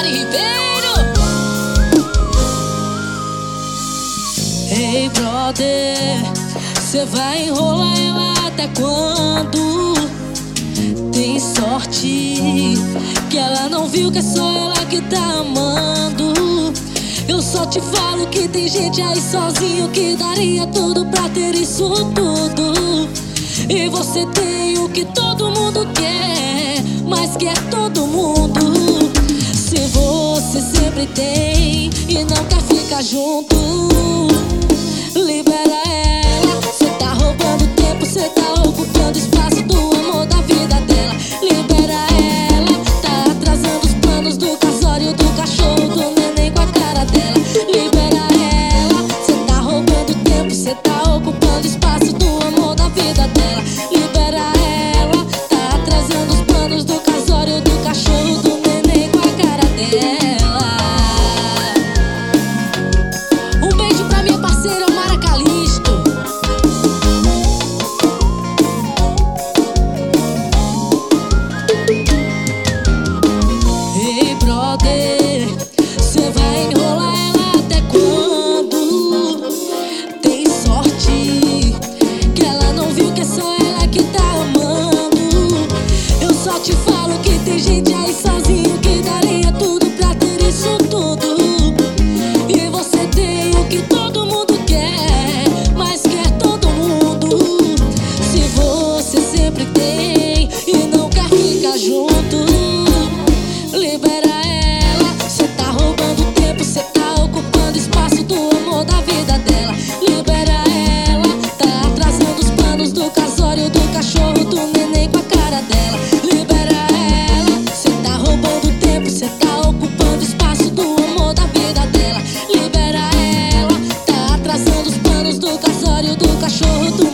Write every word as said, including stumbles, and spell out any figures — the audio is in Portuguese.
Mari Ribeiro. Ei, brother, cê vai enrolar ela até quando? Tem sorte que ela não viu que é só ela que tá amando. Eu só te falo que tem gente aí sozinho que daria tudo pra ter isso tudo. E você tem o que todo mundo quer, mas quer todo mundo. Se você sempre tem e não quer ficar junto, libera ela. Cê tá roubando tempo, cê tá ocupando espaço do amor da vida dela. Libera ela, tá atrasando os planos do casório, do cachorro, do neném com a cara dela. Libera ela, cê tá roubando tempo, cê tá ocupando espaço do amor da vida dela. Libera ela, tá atrasando os planos do casório, do cachorro, do neném com a cara dela. Um beijo pra minha parceira Mara Calisto. Ei, brother, cê vai enrolar ela até quando? Tem sorte que ela não viu que é só ela que tá amando. Eu só te falo que tem gente aí sozinho que daria tudo pra ter isso tudo. E você tem o que todo mundo quer, mas quer todo mundo. Se você sempre tem e não quer ficar junto, libera ela. Cê tá roubando tempo, cê tá ocupando espaço do amor da vida dela. Libera ela, tá atrasando os planos do casório, do cachorro, do neném com a cara dela. Libera ela, cê tá roubando tempo, cê tá ocupando espaço do amor da vida dela. Libera ela, tá atrasando os planos do casório, do cachorro, do